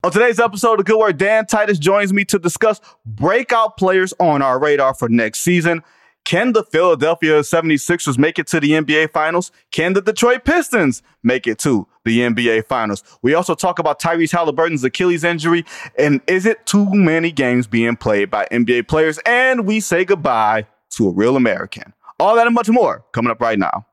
On today's episode of Good Word, Dan Titus joins me to discuss breakout players on our radar for next season. Can the Philadelphia 76ers make it to the NBA Finals? Can the Detroit Pistons make it to the NBA Finals? We also talk about Tyrese Halliburton's Achilles injury, and is it too many games being played by NBA players? And we say goodbye to a real American. All that and much more coming up right now.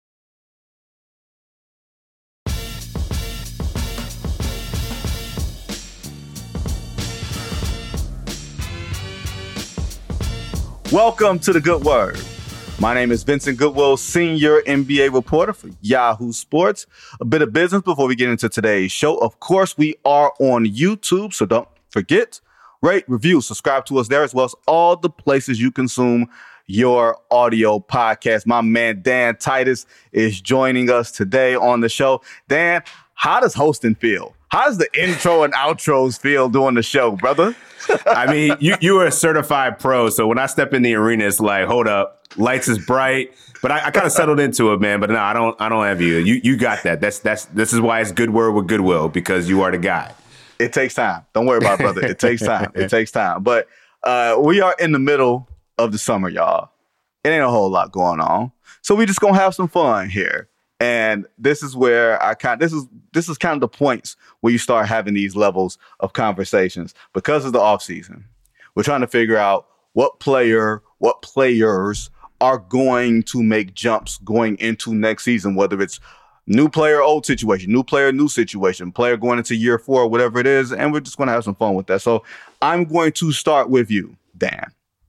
Welcome to the Good Word. My name is Vincent Goodwill, senior NBA reporter for Yahoo Sports. A bit of business before we get into today's show. Of course, we are on YouTube, so don't forget, rate, review, subscribe to us there, as well as all the places you consume your audio podcast. My man Dan Titus is joining us today on the show. Dan, how does hosting feel? How does the intro and outros feel doing the show, brother? I mean, you are a certified pro, so when I step in the arena, it's like, hold up, lights is bright. But I kind of settled into it, man. But no, I don't envy you. You got that. This is why it's Good Word with Goodwill, because you are the guy. It takes time. Don't worry about it, brother. It takes time. It takes time. But we are in the middle of the summer, y'all. It ain't a whole lot going on, so we just gonna have some fun here. And this is where this is kind of the points where you start having these levels of conversations. Because of the offseason, we're trying to figure out what players are going to make jumps going into next season, whether it's new player, old situation, new player, new situation, player going into year 4, whatever it is. And we're just going to have some fun with that. So I'm going to start with you, Dan.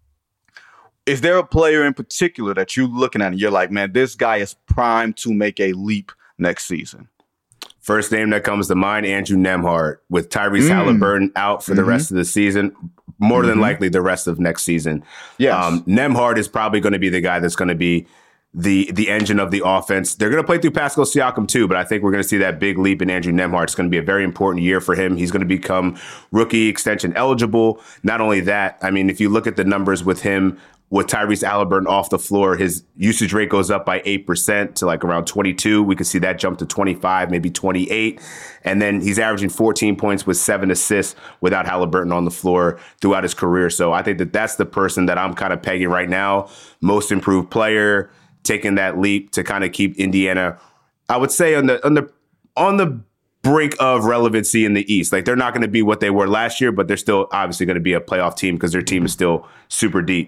Is there a player in particular that you're looking at and you're like, man, this guy is primed to make a leap next season? First name that comes to mind, Andrew Nembhard, with Tyrese Halliburton out for the rest of the season, more than likely the rest of next season. Yes. Nembhard is probably going to be the guy that's going to be the engine of the offense. They're going to play through Pascal Siakam too, but I think we're going to see that big leap in Andrew Nembhard. It's going to be a very important year for him. He's going to become rookie extension eligible. Not only that, I mean, if you look at the numbers with him, with Tyrese Halliburton off the floor, his usage rate goes up by 8% to like around 22. We could see that jump to 25, maybe 28. And then he's averaging 14 points with 7 assists without Halliburton on the floor throughout his career. So I think that that's the person that I'm kind of pegging right now. Most improved player, taking that leap to kind of keep Indiana, I would say, on the brink of relevancy in the East. Like, they're not going to be what they were last year, but they're still obviously going to be a playoff team because their team is still super deep.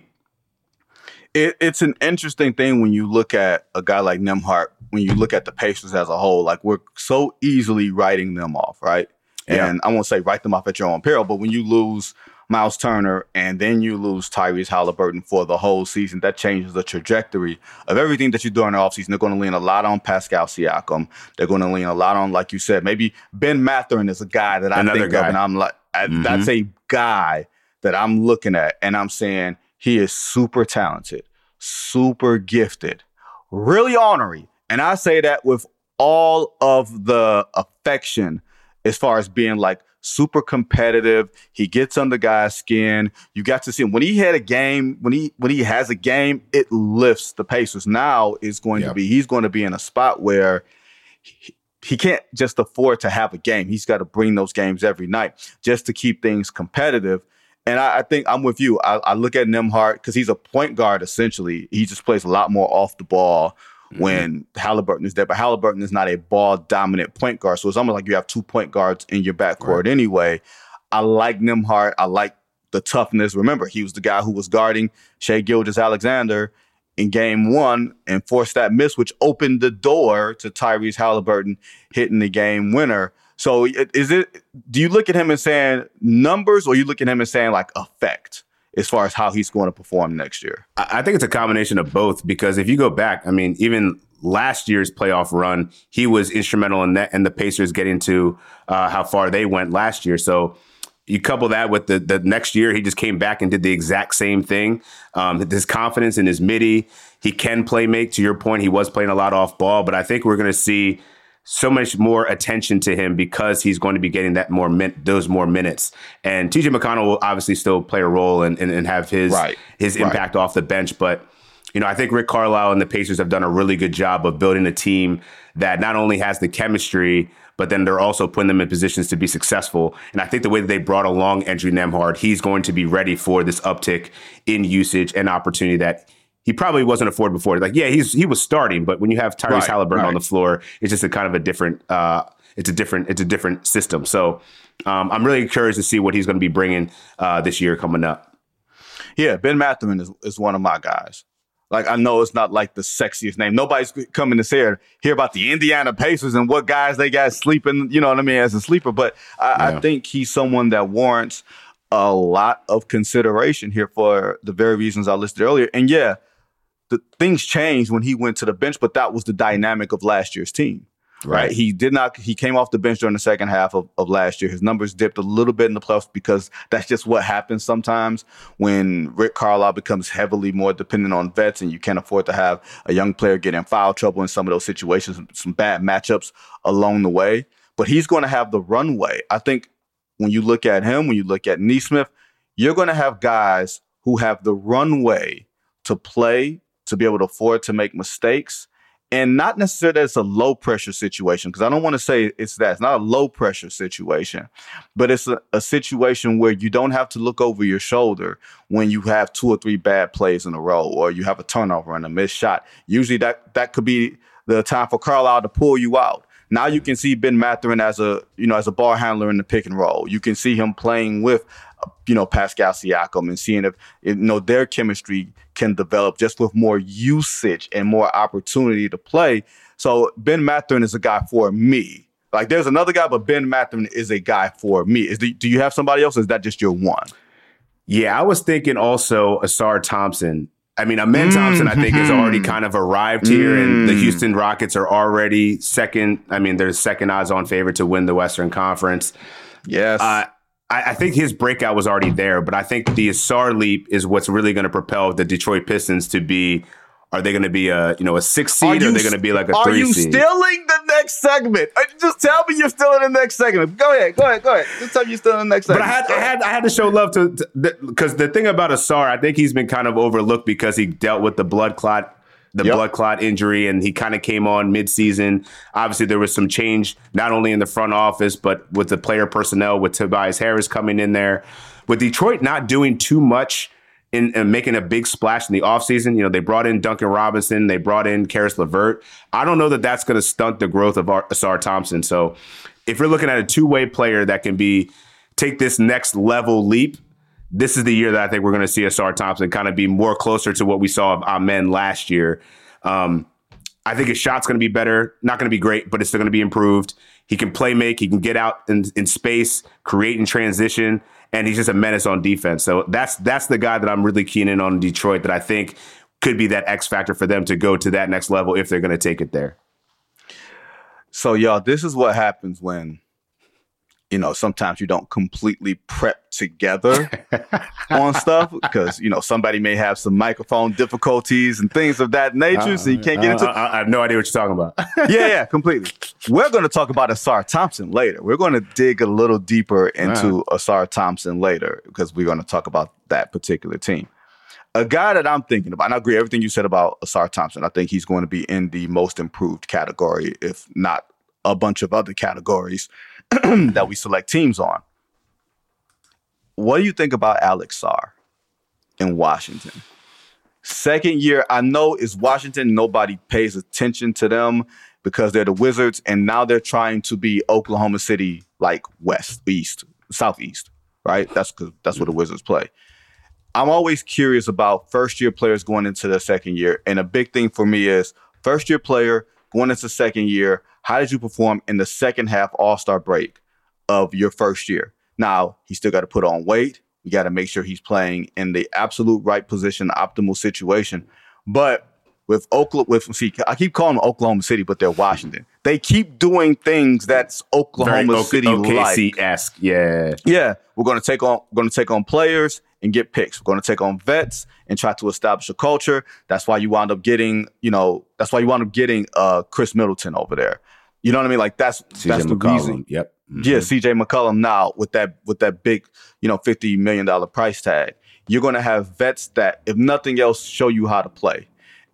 It's an interesting thing when you look at a guy like Nembhard, when you look at the Pacers as a whole. Like, we're so easily writing them off, right? Yeah. And I won't say write them off at your own peril, but when you lose Miles Turner and then you lose Tyrese Halliburton for the whole season, that changes the trajectory of everything that you do in the offseason. They're going to lean a lot on Pascal Siakam. They're going to lean a lot on, like you said, maybe Ben Mathurin is a guy that I think of, and I'm like, that's a guy that I'm looking at, and I'm saying, he is super talented, super gifted, really ornery. And I say that with all of the affection as far as being like super competitive. He gets under guys' skin. You got to see him when he had a game, when he has a game, it lifts the Pacers. Now is going to be, he's going to be in a spot where he can't just afford to have a game. He's got to bring those games every night just to keep things competitive. And I think I'm with you. I look at Nembhard because he's a point guard, essentially. He just plays a lot more off the ball when Halliburton is there. But Halliburton is not a ball-dominant point guard. So it's almost like you have 2 point guards in your backcourt anyway. I like Nembhard. I like the toughness. Remember, he was the guy who was guarding Shai Gilgeous-Alexander in game 1 and forced that miss, which opened the door to Tyrese Halliburton hitting the game winner. So do you look at him and saying numbers, or you look at him and saying like effect as far as how he's going to perform next year? I think it's a combination of both, because if you go back, I mean, even last year's playoff run, he was instrumental in that, and the Pacers getting to how far they went last year. So you couple that with the next year, he just came back and did the exact same thing. His confidence in his midi, he can play make. To your point, he was playing a lot off ball, but I think we're going to see so much more attention to him because he's going to be getting that those more minutes. And TJ McConnell will obviously still play a role and have his impact off the bench. But I think Rick Carlisle and the Pacers have done a really good job of building a team that not only has the chemistry, but then they're also putting them in positions to be successful. And I think the way that they brought along Andrew Nembhard, he's going to be ready for this uptick in usage and opportunity that he probably wasn't afforded before. Like, yeah, he was starting, but when you have Tyrese Halliburton on the floor, it's just a kind of a different, it's a different system. So I'm really curious to see what he's going to be bringing this year coming up. Yeah, Ben Mathurin is one of my guys. Like, I know it's not like the sexiest name. Nobody's coming to hear about the Indiana Pacers and what guys they got sleeping, you know what I mean, as a sleeper. But I think he's someone that warrants a lot of consideration here for the very reasons I listed earlier. And yeah, the things changed when he went to the bench, but that was the dynamic of last year's team. Right. He came off the bench during the second half of last year. His numbers dipped a little bit in the playoffs because that's just what happens sometimes when Rick Carlisle becomes heavily more dependent on vets and you can't afford to have a young player get in foul trouble in some of those situations, some bad matchups along the way. But he's going to have the runway. I think when you look at him, when you look at Nesmith, you're going to have guys who have the runway to play, to be able to afford to make mistakes. And not necessarily that it's a low pressure situation, because I don't want to say it's that. It's not a low pressure situation, but it's a situation where you don't have to look over your shoulder when you have 2 or 3 bad plays in a row, or you have a turnover and a missed shot. Usually that could be the time for Carlisle to pull you out. Now you can see Ben Mathurin as a ball handler in the pick and roll. You can see him playing with, Pascal Siakam and seeing if their chemistry can develop just with more usage and more opportunity to play. So Ben Mathurin is a guy for me. Like, there's another guy, but Ben Mathurin is a guy for me. Do you have somebody else, or is that just your one? Yeah, I was thinking also Ausar Thompson. I mean, Amen Thompson, I think, has already kind of arrived here, and the Houston Rockets are already second. I mean, they're second odds on favorite to win the Western Conference. Yes. I think his breakout was already there, but I think the Ausar leap is what's really going to propel the Detroit Pistons to be. Are they going to be a 6 seed, or are they going to be like a 3 seed? Are you stealing the next segment? Just tell me you're still in the next segment. Go ahead. Just tell me you're still in the next segment. But I had to show love to because the thing about Ausar, I think he's been kind of overlooked because he dealt with the blood clot injury, and he kind of came on midseason. Obviously, there was some change not only in the front office but with the player personnel, with Tobias Harris coming in there. With Detroit not doing too much in making a big splash in the offseason, they brought in Duncan Robinson, they brought in Karis LeVert. I don't know that that's going to stunt the growth of Ausar Thompson. So if you're looking at a two-way player that can take this next level leap, this is the year that I think we're going to see Ausar Thompson kind of be more closer to what we saw of Amen last year. I think his shot's going to be better, not going to be great, but it's still going to be improved. He can play make, he can get out in space, create in transition, and he's just a menace on defense. So that's the guy that I'm really keen in on Detroit, that I think could be that X factor for them to go to that next level if they're going to take it there. So, y'all, this is what happens when, sometimes you don't completely prep together on stuff because, somebody may have some microphone difficulties and things of that nature, so you can't get into it. I have no idea what you're talking about. Yeah, completely. We're going to talk about Ausar Thompson later. We're going to dig a little deeper into Ausar Thompson later because we're going to talk about that particular team. A guy that I'm thinking about, and I agree with everything you said about Ausar Thompson. I think he's going to be in the most improved category, if not a bunch of other categories that we select teams on. What do you think about Alex Sarr in Washington? Second year, I know it's Washington. Nobody pays attention to them because they're the Wizards, and now they're trying to be Oklahoma City, like west, east, southeast, right? That's where the Wizards play. I'm always curious about first-year players going into their second year, and a big thing for me is first-year player going into second year, how did you perform in the second half All-Star break of your first year? Now, he still got to put on weight. You got to make sure he's playing in the absolute right position, optimal situation. But with Oklahoma, I keep calling them Oklahoma City, but they're Washington. They keep doing things that's Oklahoma City like. OKC-esque, yeah. Yeah, we're going to take on players and get picks. We're going to take on vets and try to establish a culture. That's why you wound up getting, Chris Middleton over there. You know what I mean? Like that's the reason. Yep. Mm-hmm. Yeah, CJ McCollum now with that big, $50 million price tag. You're going to have vets that, if nothing else, show you how to play.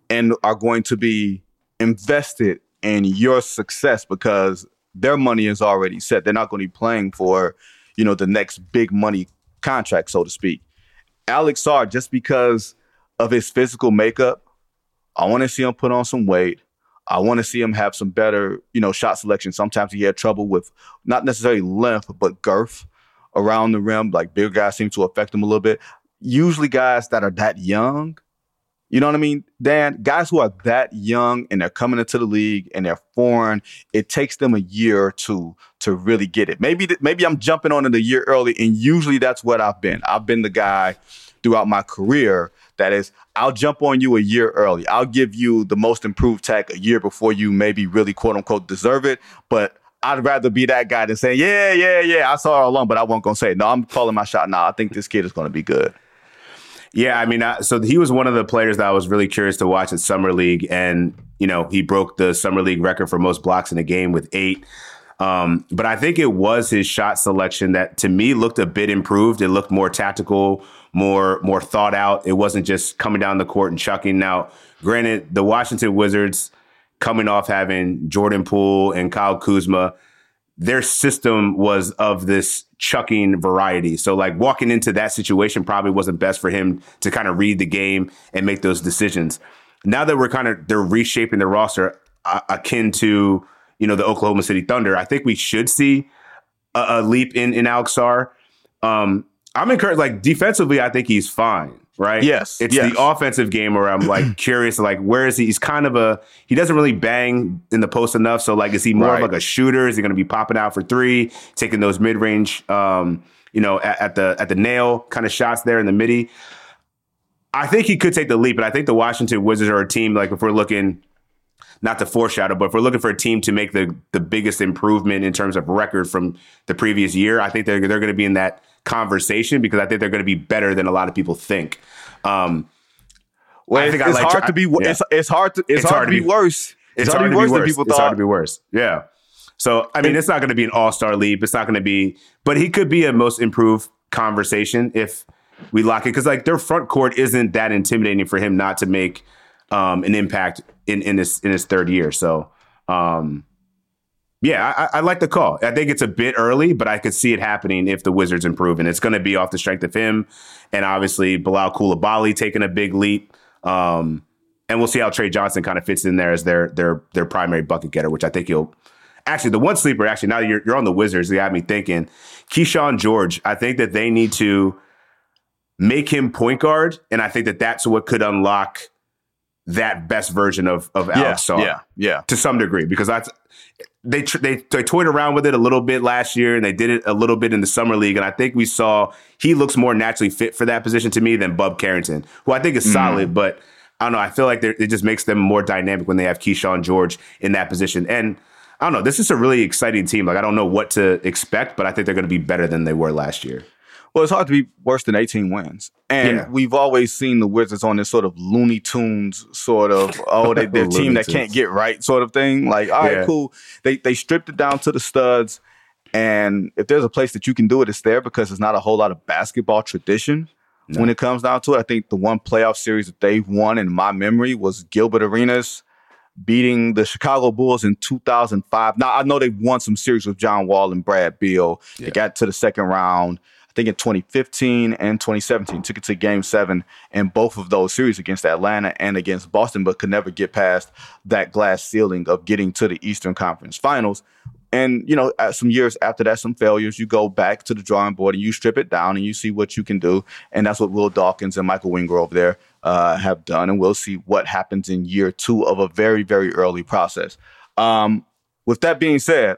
and are going to be invested in your success because their money is already set. They're not going to be playing for, the next big money contract, so to speak. Alex Sarr, just because of his physical makeup, I want to see him put on some weight. I want to see him have some better, shot selection. Sometimes he had trouble with not necessarily length, but girth around the rim. Like bigger guys seem to affect him a little bit. Usually guys that are that young, you know what I mean, Dan? Guys who are that young and they're coming into the league and they're foreign, it takes them a year or two to really get it. Maybe I'm jumping on it a year early, and usually that's what I've been. I've been the guy throughout my career that is, I'll jump on you a year early. I'll give you the most improved tech a year before you maybe really, quote unquote, deserve it. But I'd rather be that guy than say, yeah, I saw it all along, but I won't go say it. No, I'm calling my shot now. I think this kid is going to be good. Yeah, I mean, so he was one of the players that I was really curious to watch at Summer League. And, he broke the Summer League record for most blocks in a game with 8. But I think it was his shot selection that, to me, looked a bit improved. It looked more tactical, more thought out. It wasn't just coming down the court and chucking. Now, granted, the Washington Wizards, coming off having Jordan Poole and Kyle Kuzma, their system was of this chucking variety. So like walking into that situation probably wasn't best for him to kind of read the game and make those decisions. Now that they're reshaping the roster akin to, the Oklahoma City Thunder, I think we should see a leap in Alex Sarr. I'm encouraged, like defensively, I think he's fine. Right. Yes. It's the offensive game where I'm like curious, like, where is he? He's kind of he doesn't really bang in the post enough. So like, is he more of like a shooter? Is he going to be popping out for 3, taking those mid range, at the nail kind of shots there in the midi? I think he could take the leap, but I think the Washington Wizards are a team, like if we're looking, not to foreshadow, but if we're looking for a team to make the biggest improvement in terms of record from the previous year, I think they're going to be in that conversation because I think they're going to be better than a lot of people think. It's hard to be worse. It's hard to be worse. It's hard to be worse than people thought. It's hard to be worse. Yeah. So, I mean, it's not going to be an all-star leap. It's not going to be, but he could be a most improved conversation if we lock it. Because like their front court isn't that intimidating for him not to make an impact in his third year. So, yeah, I like the call. I think it's a bit early, but I could see it happening if the Wizards improve. And it's going to be off the strength of him and obviously Bilal Coulibaly taking a big leap. And we'll see how Trey Johnson kind of fits in there as their primary bucket getter, which I think he'll actually, the one sleeper, actually, now that you're on the Wizards, they got me thinking Keyshawn George. I think that they need to make him point guard. And I think that that's what could unlock that best version of Alex Sarr. Yeah. To some degree, because they toyed around with it a little bit last year and they did it a little bit in the summer league. And I think we saw he looks more naturally fit for that position to me than Bub Carrington, who I think is solid, but I don't know. I feel like it just makes them more dynamic when they have Keyshawn George in that position. And I don't know, this is a really exciting team. Like I don't know what to expect, but I think they're going to be better than they were last year. Well, it's hard to be worse than 18 wins. And we've always seen the Wizards on this sort of Looney Tunes sort of, they're a team that can't get right sort of thing. Like, all right, cool. They stripped it down to the studs. And if there's a place that you can do it, it's there because there's not a whole lot of basketball tradition when it comes down to it. I think the one playoff series that they've won in my memory was Gilbert Arenas beating the Chicago Bulls in 2005. Now, I know they've won some series with John Wall and Brad Beal. They got to the second round. I think in 2015 and 2017, took it to Game 7 in both of those series against Atlanta and against Boston, but could never get past that glass ceiling of getting to the Eastern Conference Finals. And, some years after that, some failures, you go back to the drawing board and you strip it down and you see what you can do. And that's what Will Dawkins and Michael Winger over there have done. And we'll see what happens in year 2 of a very, very early process. With that being said,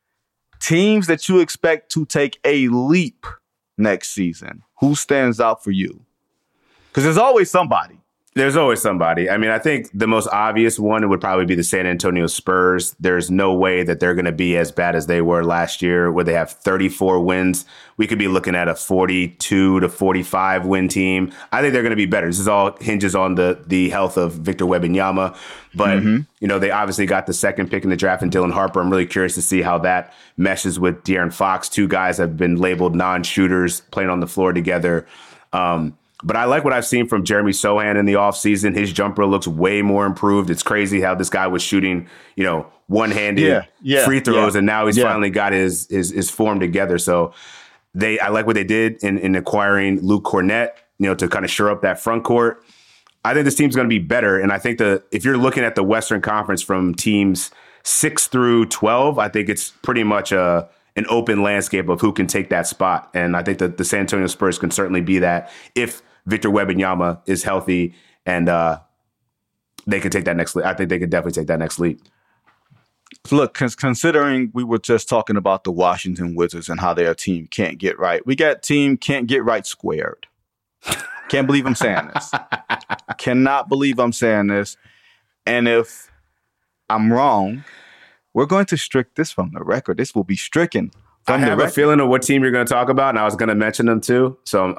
teams that you expect to take a leap next season, who stands out for you? Because there's always somebody. There's always somebody. I mean, I think the most obvious one would probably be the San Antonio Spurs. There's no way that they're going to be as bad as they were last year, where they have 34 wins. We could be looking at a 42 to 45 win team. I think they're going to be better. This is all hinges on the health of Victor Wembanyama. But, they obviously got the second pick in the draft and Dylan Harper. I'm really curious to see how that meshes with De'Aaron Fox. Two guys have been labeled non-shooters playing on the floor together. But I like what I've seen from Jeremy Sohan in the offseason. His jumper looks way more improved. It's crazy how this guy was shooting, one-handed free throws, and now he's finally got his form together. So I like what they did in acquiring Luke Cornett, to kind of shore up that front court. I think this team's going to be better. And I think if you're looking at the Western Conference from teams 6 through 12, I think it's pretty much an open landscape of who can take that spot. And I think that the San Antonio Spurs can certainly be that if Victor Wembanyama is healthy and they can take that next leap. I think they could definitely take that next leap. Look, considering we were just talking about the Washington Wizards and how their team can't get right, we got team can't get right squared. Can't believe I'm saying this. Cannot believe I'm saying this. And if I'm wrong, we're going to strike this from the record. This will be stricken from the record. I have a feeling of what team you're going to talk about, and I was going to mention them too. So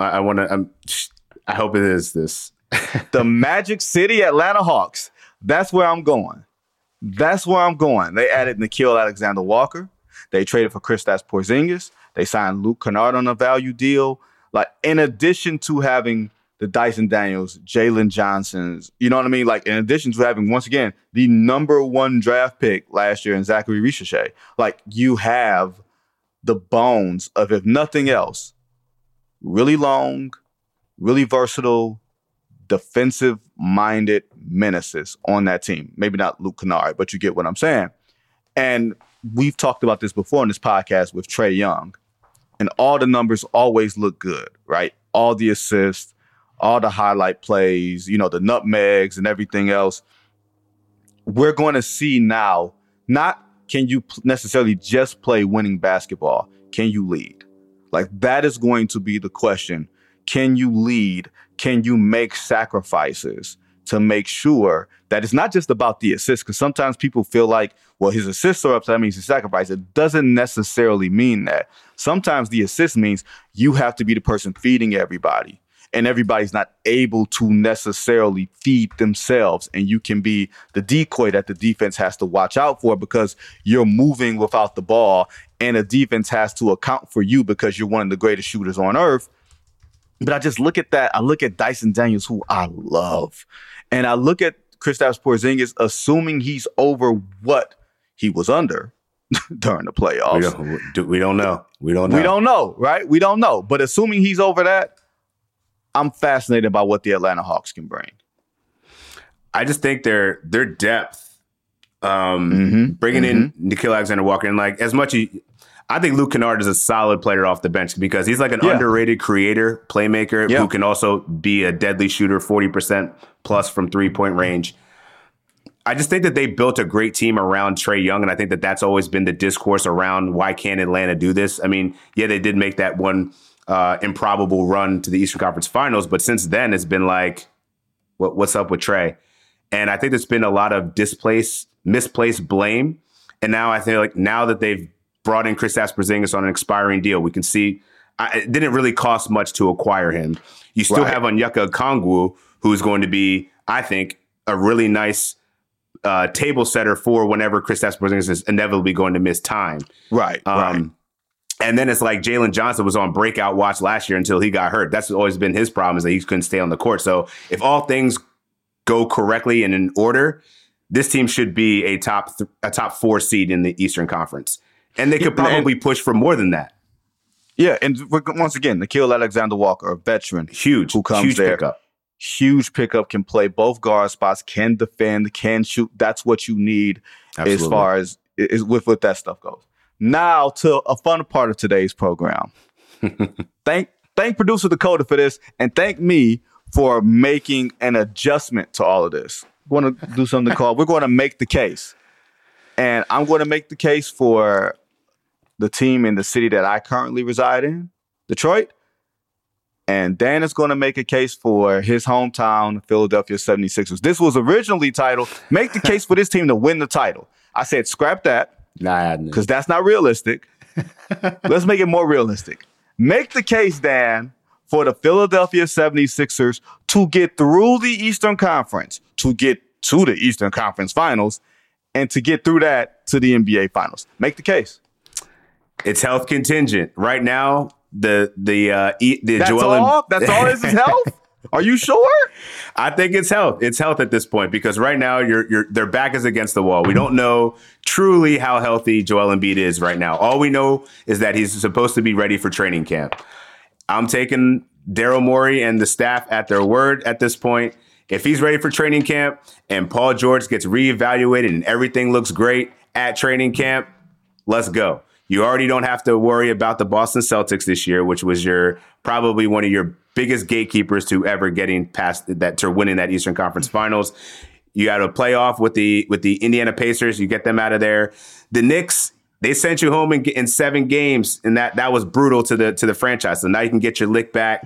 I hope it is this. The Magic City Atlanta Hawks. That's where I'm going. They added Nickeil Alexander-Walker. They traded for Kristaps Porzingis. They signed Luke Kennard on a value deal. Like, in addition to having the Dyson Daniels, Jalen Johnsons, you know what I mean? Like, in addition to having, once again, the number 1 draft pick last year in Zachary Ricochet, like, you have the bones of, if nothing else, really long, really versatile, defensive-minded menaces on that team. Maybe not Luke Kennard, but you get what I'm saying. And we've talked about this before in this podcast with Trae Young. And all the numbers always look good, right? All the assists, all the highlight plays, the nutmegs and everything else. We're going to see now, not can you necessarily just play winning basketball? Can you lead? Like, that is going to be the question. Can you lead? Can you make sacrifices to make sure that it's not just about the assists? Because sometimes people feel like, well, his assists are up, so that means he sacrificed. It doesn't necessarily mean that. Sometimes the assist means you have to be the person feeding everybody, and everybody's not able to necessarily feed themselves. And you can be the decoy that the defense has to watch out for because you're moving without the ball, and a defense has to account for you because you're one of the greatest shooters on earth. But I just look at that. I look at Dyson Daniels, who I love. And I look at Kristaps Porzingis, assuming he's over what he was under during the playoffs. We don't know. We don't know, right? We don't know. But assuming he's over that, I'm fascinated by what the Atlanta Hawks can bring. I just think their depth, bringing in Nickeil Alexander-Walker, and like as much as I think Luke Kennard is a solid player off the bench because he's like an underrated creator, playmaker who can also be a deadly shooter, 40% plus from 3-point range. I just think that they built a great team around Trae Young, and I think that that's always been the discourse around why can't Atlanta do this. I mean, they did make that one improbable run to the Eastern Conference Finals, but since then it's been like, what's up with Trae? And I think there's been a lot of misplaced blame. And now I feel like now that they've brought in Kristaps Porzingis on an expiring deal, we can see it didn't really cost much to acquire him. You still have Onyeka Okongwu, who is going to be, I think, a really nice table setter for whenever Kristaps Porzingis is inevitably going to miss time. Right. And then it's like Jalen Johnson was on breakout watch last year until he got hurt. That's always been his problem, is that he couldn't stay on the court. So if all things go correctly and in order, this team should be a top 4 seed in the Eastern Conference. And they could probably push for more than that. Yeah, and once again, Nickeil Alexander-Walker, a veteran, who comes huge there. Pickup. Huge pickup, can play both guard spots, can defend, can shoot. That's what you need as far as with what that stuff goes. Now to a fun part of today's program. Thank producer Dakota for this, and thank me for making an adjustment to all of this. We're going to do something called, we're going to make the case. And I'm going to make the case for the team in the city that I currently reside in, Detroit. And Dan is going to make a case for his hometown, Philadelphia 76ers. This was originally titled, Make the Case for This Team to Win the Title. I said, scrap that. Nah, because that's not realistic. Let's make it more realistic. Make the case, Dan, for the Philadelphia 76ers to get through the Eastern Conference, to get to the Eastern Conference Finals, and to get through that to the NBA Finals. Make the case. It's health contingent. Right now, the that's Joel all? That's all this is health? Are you sure? I think it's health. It's health at this point because right now their back is against the wall. We don't know truly how healthy Joel Embiid is right now. All we know is that he's supposed to be ready for training camp. I'm taking Daryl Morey and the staff at their word at this point. If he's ready for training camp and Paul George gets reevaluated and everything looks great at training camp, let's go. You already don't have to worry about the Boston Celtics this year, which was probably one of your biggest gatekeepers to ever getting past that, to winning that Eastern Conference Finals. You got a playoff with the Indiana Pacers. You get them out of there. The Knicks, they sent you home in 7 games, and that was brutal to the franchise. So now you can get your lick back.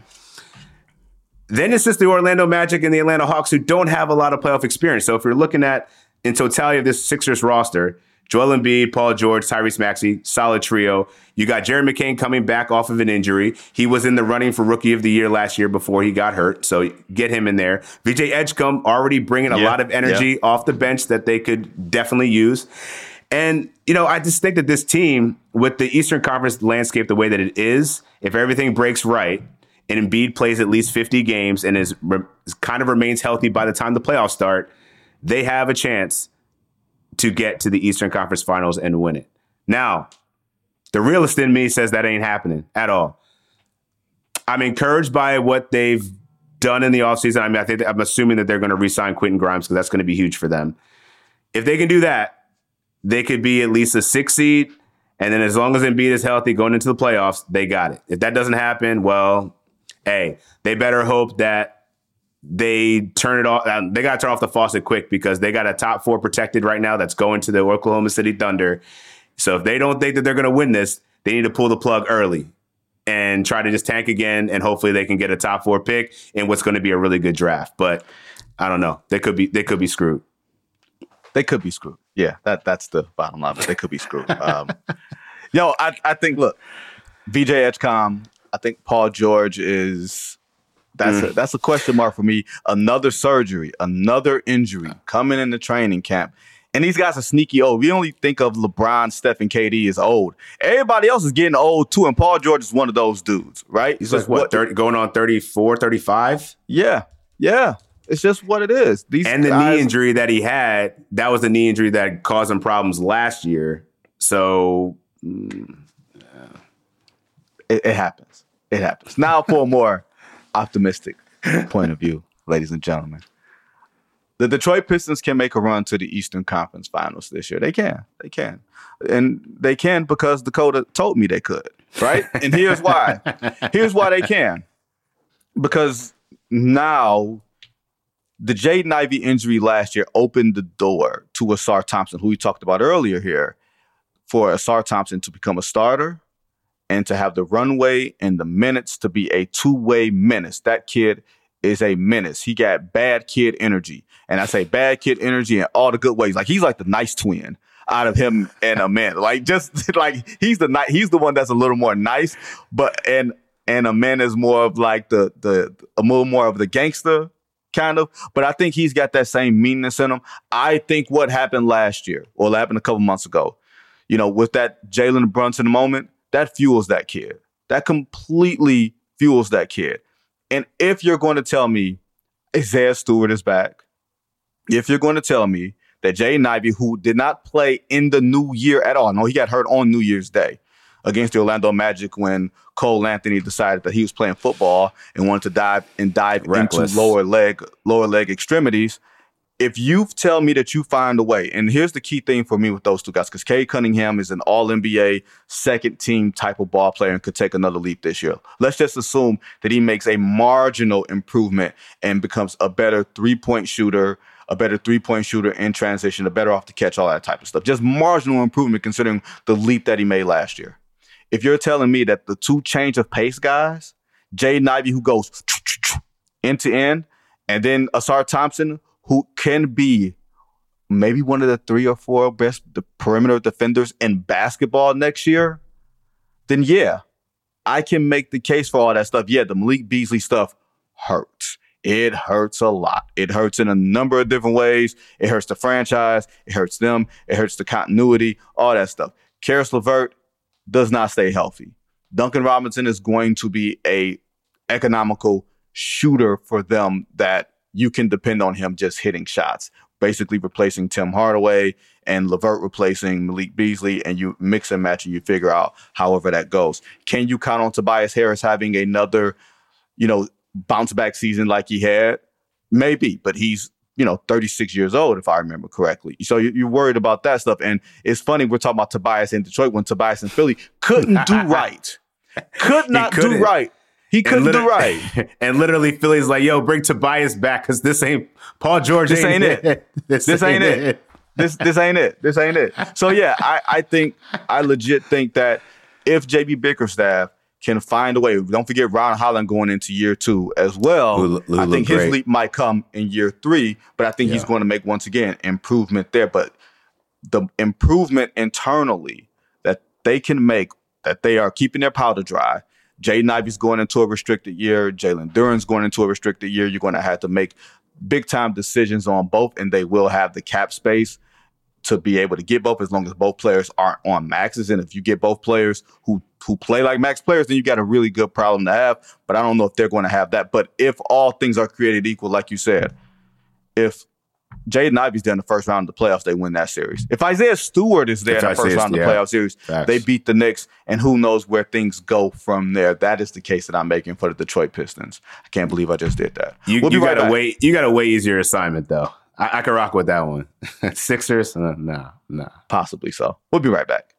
Then it's just the Orlando Magic and the Atlanta Hawks who don't have a lot of playoff experience. So if you're looking at in totality of this Sixers roster, Joel Embiid, Paul George, Tyrese Maxey, solid trio. You got Jared McCain coming back off of an injury. He was in the running for Rookie of the Year last year before he got hurt, so get him in there. VJ Edgecombe already bringing a lot of energy off the bench that they could definitely use. And, I just think that this team, with the Eastern Conference landscape the way that it is, if everything breaks right, and Embiid plays at least 50 games and kind of remains healthy by the time the playoffs start, they have a chance to get to the Eastern Conference Finals and win it. Now, the realist in me says that ain't happening at all. I'm encouraged by what they've done in the offseason. I mean, I'm assuming that they're going to re-sign Quentin Grimes because that's going to be huge for them. If they can do that, they could be at least a 6 seed, and then as long as Embiid is healthy going into the playoffs, they got it. If that doesn't happen, well, hey, they better hope that they turn it off. They got to turn off the faucet quick because they got a top 4 protected right now that's going to the Oklahoma City Thunder. So if they don't think that they're going to win this, they need to pull the plug early and try to just tank again. And hopefully they can get a top 4 pick in what's going to be a really good draft. But I don't know. They could be screwed. They could be screwed. Yeah, that's the bottom line. But they could be screwed. I think, look, VJ Edgecombe, I think Paul George is... That's a question mark for me. Another surgery, another injury coming into training camp. And these guys are sneaky old. We only think of LeBron, Steph, and KD as old. Everybody else is getting old too, and Paul George is one of those dudes, right? He's like, what, 30, going on 34, 35? Yeah. It's just what it is. And the knee injury that he had, that was the knee injury that caused him problems last year. So it happens. It happens. Now for a more optimistic point of view, ladies and gentlemen. The Detroit Pistons can make a run to the Eastern Conference Finals this year. They can. And they can because Dakota told me they could, right? And here's why. Here's why they can. Because now the Jaden Ivey injury last year opened the door to Ausar Thompson, who we talked about earlier here, for Ausar Thompson to become a starter and to have the runway and the minutes to be a two-way menace. That kid is a menace. He got bad kid energy. And I say bad kid energy in all the good ways. Like, he's like the nice twin out of him and a man. Like, just like he's the one that's a little more nice, but and a man is more of like a little more of the gangster kind of. But I think he's got that same meanness in him. I think what happened last year, or what happened a couple months ago, with that Jalen Brunson moment, that fuels that kid. That completely fuels that kid. And if you're going to tell me Isaiah Stewart is back, if you're going to tell me that Jaden Ivey, who did not play in the new year at all, no, he got hurt on New Year's Day against the Orlando Magic when Cole Anthony decided that he was playing football and wanted to dive Reckless. into lower leg extremities. If you tell me that you find a way, and here's the key thing for me with those two guys, because Cade Cunningham is an all-NBA second-team type of ball player and could take another leap this year. Let's just assume that he makes a marginal improvement and becomes a better three-point shooter in transition, a better off the catch, all that type of stuff. Just marginal improvement considering the leap that he made last year. If you're telling me that the two change of pace guys, Jaden Ivey, who goes end to end, and then Ausar Thompson, who can be maybe one of the 3 or 4 best perimeter defenders in basketball next year, then yeah, I can make the case for all that stuff. Yeah, the Malik Beasley stuff hurts. It hurts a lot. It hurts in a number of different ways. It hurts the franchise. It hurts them. It hurts the continuity, all that stuff. Karis LeVert does not stay healthy. Duncan Robinson is going to be a economical shooter for them that you can depend on him just hitting shots. Basically replacing Tim Hardaway and LeVert replacing Malik Beasley, and you mix and match and you figure out however that goes. Can you count on Tobias Harris having another, bounce back season like he had? Maybe, but he's 36 years old, if I remember correctly. So you're worried about that stuff. And it's funny, we're talking about Tobias in Detroit when Tobias in Philly couldn't do right. Could not do right. He couldn't do right. And literally Philly's like, yo, bring Tobias back because this ain't Paul George. This ain't it. This ain't it. This ain't it. This ain't it. So, yeah, I legit think that if JB Bickerstaff can find a way, don't forget Ron Holland going into year 2 as well. I think his leap might come in year 3, but I think he's going to make, once again, improvement there. But the improvement internally that they can make, that they are keeping their powder dry. Jaden Ivey's going into a restricted year. Jalen Duren's going into a restricted year. You're going to have to make big-time decisions on both, and they will have the cap space to be able to get both as long as both players aren't on maxes. And if you get both players who play like max players, then you got a really good problem to have. But I don't know if they're going to have that. But if all things are created equal, like you said, if Jaden Ivey's there in the first round of the playoffs, they win that series. If Isaiah Stewart is there in the first round of the playoff series, they beat the Knicks, and who knows where things go from there. That is the case that I'm making for the Detroit Pistons. I can't believe I just did that. You got a way easier assignment, though. I can rock with that one. Sixers? No. Possibly so. We'll be right back.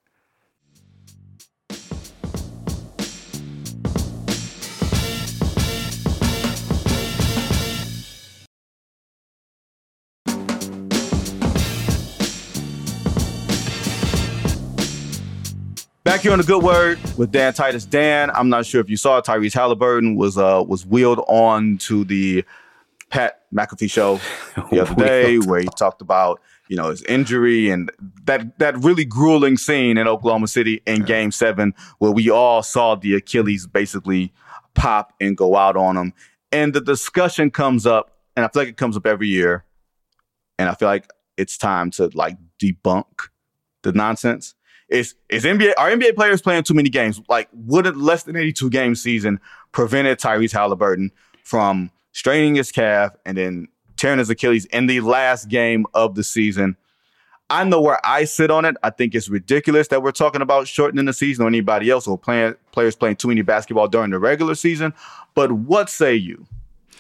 Back here on The Good Word with Dan Titus. Dan, I'm not sure if you saw, Tyrese Halliburton was wheeled on to the Pat McAfee show the other day where he talked about, his injury and that really grueling scene in Oklahoma City in Game 7 where we all saw the Achilles basically pop and go out on him. And the discussion comes up, and I feel like it comes up every year, and I feel like it's time to debunk the nonsense. Are NBA players playing too many games? Would a less than 82 game season prevented Tyrese Halliburton from straining his calf and then tearing his Achilles in the last game of the season? I know where I sit on it. I think it's ridiculous that we're talking about shortening the season or anybody else or players playing too many basketball during the regular season. But what say you?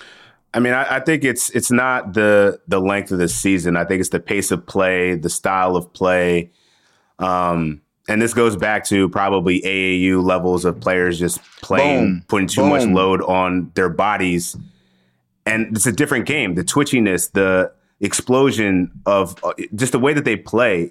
I mean, I think it's not the length of the season. I think it's the pace of play, the style of play. And this goes back to probably AAU levels of players just putting too much load on their bodies. And it's a different game. The twitchiness, the explosion of just the way that they play.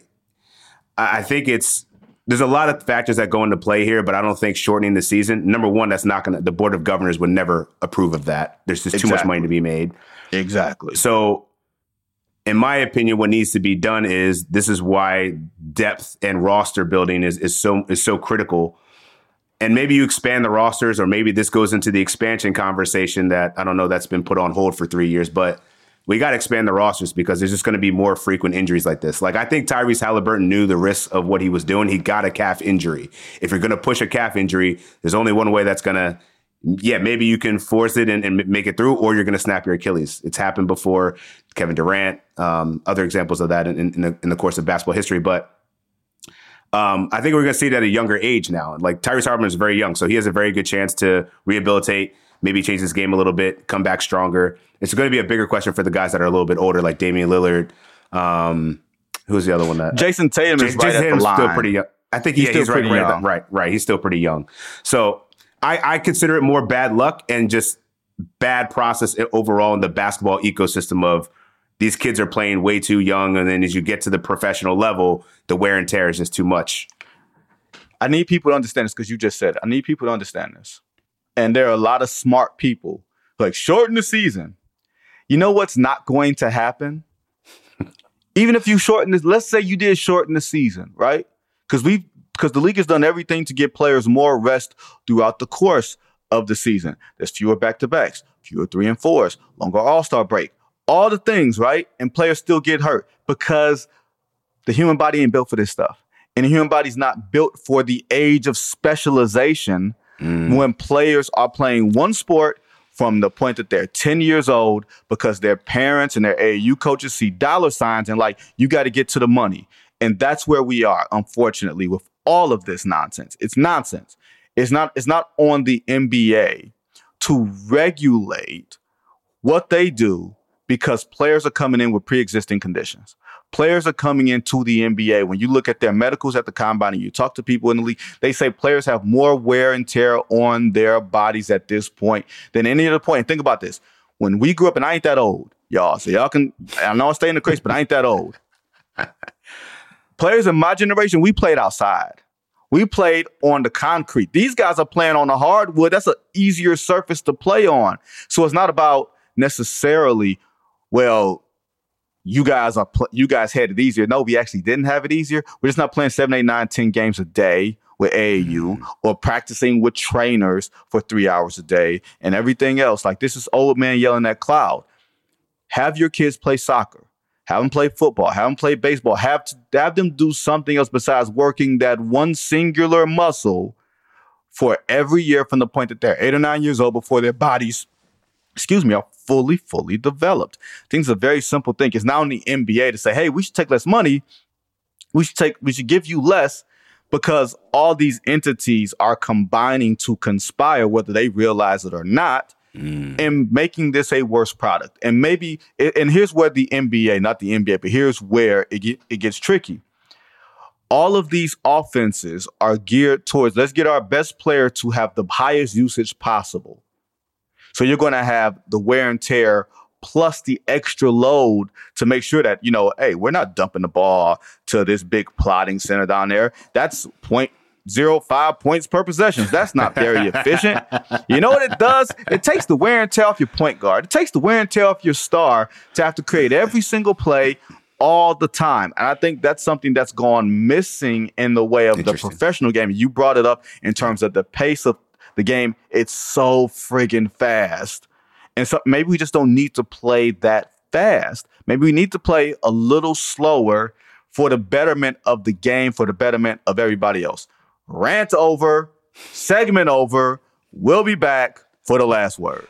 I think there's a lot of factors that go into play here, but I don't think shortening the season, number one, the Board of Governors would never approve of that. There's just too much money to be made. Exactly. So in my opinion, what needs to be done this is why depth and roster building is so critical. And maybe you expand the rosters, or maybe this goes into the expansion conversation that, I don't know, that's been put on hold for 3 years, but we got to expand the rosters because there's just going to be more frequent injuries like this. I think Tyrese Halliburton knew the risks of what he was doing. He got a calf injury. If you're going to push a calf injury, there's only one way that's going to, maybe you can force it and make it through, or you're going to snap your Achilles. It's happened before. Kevin Durant, other examples of that in the course of basketball history. But I think we're going to see it at a younger age now. Tyrese Halliburton is very young, so he has a very good chance to rehabilitate, maybe change his game a little bit, come back stronger. It's going to be a bigger question for the guys that are a little bit older, like Damian Lillard. Who's the other one? Jason Tatum is right at the line. Still pretty young. I think he's right. Right. He's still pretty young. So I consider it more bad luck and just bad process overall in the basketball ecosystem of these kids are playing way too young. And then as you get to the professional level, the wear and tear is just too much. I need people to understand this because you just said it. I need people to understand this. And there are a lot of smart people who shorten the season. You know what's not going to happen? Even if you shorten this, let's say you did shorten the season, right? Because the league has done everything to give players more rest throughout the course of the season. There's fewer back-to-backs, fewer 3 and 4s, longer all-star break, all the things, right? And players still get hurt because the human body ain't built for this stuff. And the human body's not built for the age of specialization when players are playing one sport from the point that they're 10 years old because their parents and their AAU coaches see dollar signs and like, you got to get to the money. And that's where we are, unfortunately, with all of this nonsense. It's nonsense. It's not on the NBA to regulate what they do because players are coming in with pre-existing conditions. Players are coming into the NBA. When you look at their medicals at the combine and you talk to people in the league, they say players have more wear and tear on their bodies at this point than any other point. And think about this. When we grew up, and I ain't that old, y'all, so y'all can, I know I'm staying in the craze, but I ain't that old. Players in my generation, we played outside. We played on the concrete. These guys are playing on the hardwood. That's an easier surface to play on. So it's not about necessarily, well, you guys had it easier. No, we actually didn't have it easier. We're just not playing 7, 8, 9, 10 games a day with AAU or practicing with trainers for 3 hours a day and everything else. Like, this is old man yelling at cloud. Have your kids play soccer. Have them play football. Have them play baseball. Have them do something else besides working that one singular muscle for every year from the point that they're 8 or 9 years old before their bodies, are fully developed. I think it's a very simple thing. It's now in the NBA to say, hey, we should take less money. We should give you less because all these entities are combining to conspire, whether they realize it or not, and making this a worse product. And here's where the NBA, not the NBA, but here's where it gets tricky. All of these offenses are geared towards, let's get our best player to have the highest usage possible. So you're going to have the wear and tear plus the extra load to make sure that, hey, we're not dumping the ball to this big plotting center down there. That's 0.05 points per possession. That's not very efficient. You know what it does? It takes the wear and tear off your point guard. It takes the wear and tear off your star to have to create every single play all the time. And I think that's something that's gone missing in the way of the professional game. You brought it up in terms of the pace of the game. It's so friggin' fast. And so maybe we just don't need to play that fast. Maybe we need to play a little slower for the betterment of the game, for the betterment of everybody else. Rant over, segment over. We'll be back for the last word.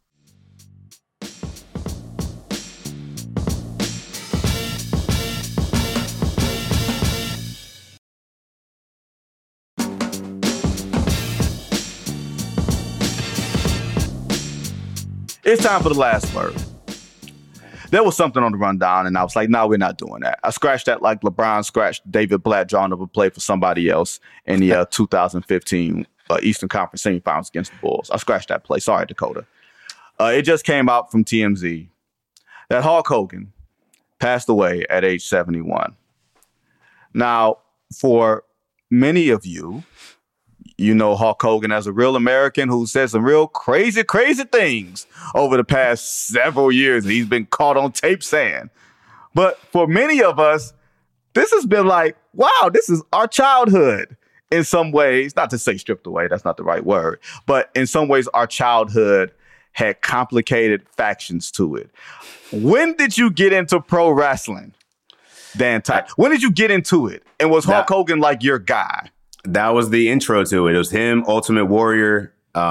It's time for the last word. There was something on the rundown, and I was like, no, we're not doing that. I scratched that like LeBron scratched David Blatt drawing up a play for somebody else in the 2015 Eastern Conference semifinals against the Bulls. I scratched that play. Sorry, Dakota. It just came out from TMZ that Hulk Hogan passed away at age 71. Now, for many of you, you know Hulk Hogan as a real American who said some real crazy, crazy things over the past several years. He's been caught on tape saying. But for many of us, this has been like, wow, this is our childhood in some ways. Not to say stripped away, that's not the right word. But in some ways, our childhood had complicated factions to it. When did you get into pro wrestling, Dan Tite? When did you get into it? And was Hulk Hogan like your guy? That was the intro to it. It was him, Ultimate Warrior,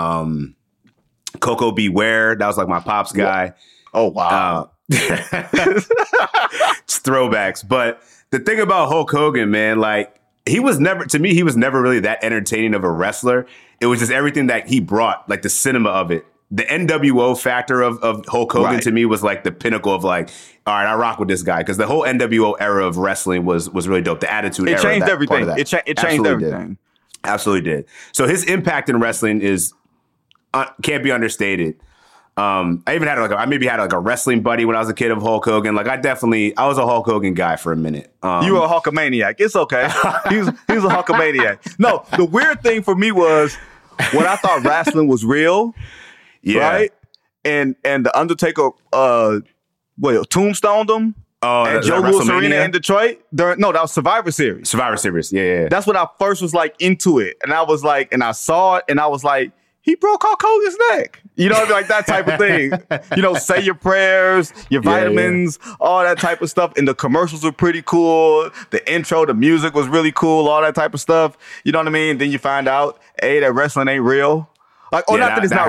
Coco Beware. That was like my pops guy. Oh, wow. It's throwbacks. But the thing about Hulk Hogan, man, like he was never really that entertaining of a wrestler. It was just everything that he brought, like the cinema of it. The NWO factor of Hulk Hogan to me was like the pinnacle of like, all right, I rock with this guy. Because the whole NWO era of wrestling was really dope. The Attitude Era. It changed everything. It changed everything. Absolutely did. So his impact in wrestling is can't be understated. I even had a wrestling buddy when I was a kid of Hulk Hogan. Like I was a Hulk Hogan guy for a minute. You were a Hulkamaniac. It's okay. He was a Hulkamaniac. No, the weird thing for me was when I thought wrestling was real. Yeah. Right? And the Undertaker tombstoned him at Joe Louis Arena in Detroit. That was Survivor Series. Survivor Series, yeah. That's when I first was like into it. And I was like, and I saw it and I was like, he broke Hulk Hogan's neck. You know, like that type of thing. You know, say your prayers, your vitamins, all that type of stuff. And the commercials were pretty cool. The intro, the music was really cool, all that type of stuff. You know what I mean? Then you find out, that wrestling ain't real. Like, not that it's not real.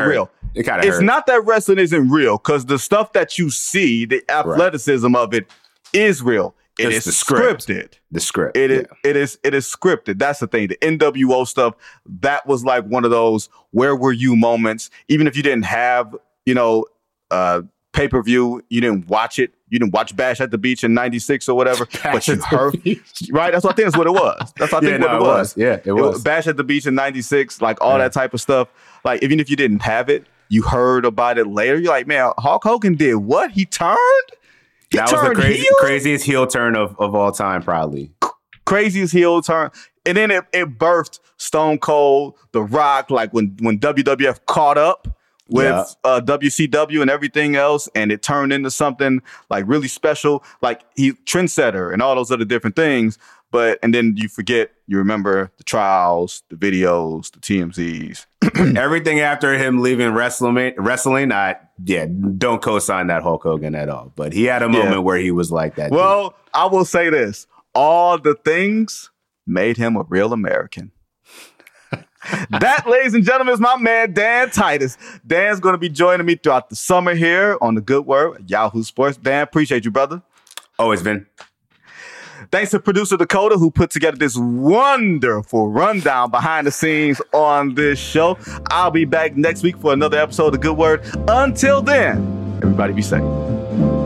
It kind of It's hurts. not that wrestling isn't real, because the stuff that you see, the athleticism of it is real. It is scripted. The script. It is scripted. That's the thing. The NWO stuff, that was like one of those where were you moments. Even if you didn't have, pay-per-view, you didn't watch it. You didn't watch Bash at the Beach in 96 or whatever, but you heard, right? That's what I think is what it was. That's what I think what it was. Yeah, it was. Bash at the Beach in 96, like all that type of stuff. Like, even if you didn't have it, you heard about it later. You're like, man, Hulk Hogan did what? He turned? That was the craziest heel turn of all time, probably. Craziest heel turn. And then it birthed Stone Cold, The Rock, like when WWF caught up with WCW and everything else, and it turned into something like really special, like he trendsetter and all those other different things. And then you remember the trials, the videos, the TMZs. Everything after him leaving wrestling, don't co-sign that Hulk Hogan at all. But he had a moment where he was like that. Well, I will say this. All the things made him a real American. That, ladies and gentlemen, is my man, Dan Titus. Dan's going to be joining me throughout the summer here on The Good Word, Yahoo Sports. Dan, appreciate you, brother. Always been. Thanks to producer Dakota, who put together this wonderful rundown behind the scenes on this show. I'll be back next week for another episode of The Good Word. Until then, everybody be safe.